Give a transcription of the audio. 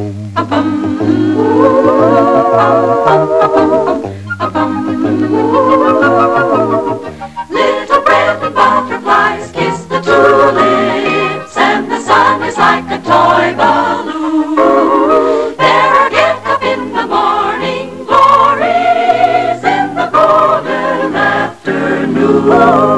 Little bread and butterflies kiss the tulips, and the sun is like a toy balloon. There are get up in the morning glories in the golden afternoon.